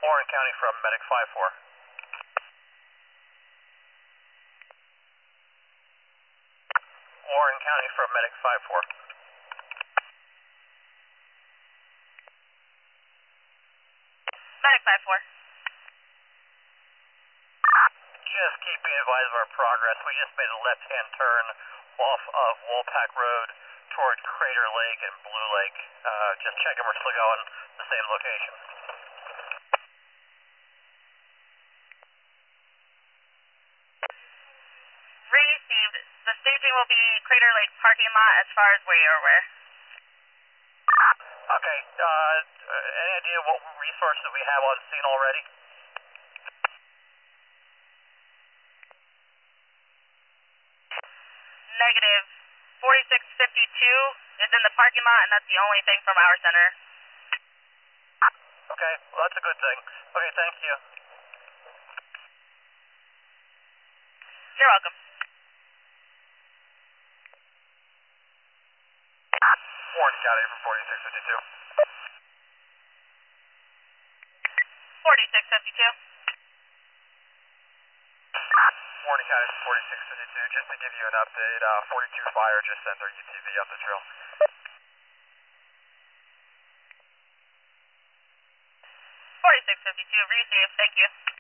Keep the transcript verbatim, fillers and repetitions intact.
Warren County from Medic five four. Warren County from Medic five four. Medic five four. Just keep being advised of our progress. We just made a left-hand turn off of Wolpack Road toward Crater Lake and Blue Lake. Uh, just checking we're still going the same location. Received. The staging will be Crater Lake parking lot as far as where you're aware. Okay, uh, any idea what resources we have on scene already? Negative. forty-six fifty-two is in the parking lot, and that's the only thing from our center. Okay, well that's a good thing. Okay, thank you. You're welcome. Warren County from forty-six fifty-two. forty-six fifty-two. Warren County from forty-six fifty-two. Just to give you an update, uh, forty-two Fire just sent their U T V up the trail. forty-six fifty-two, received. Thank you.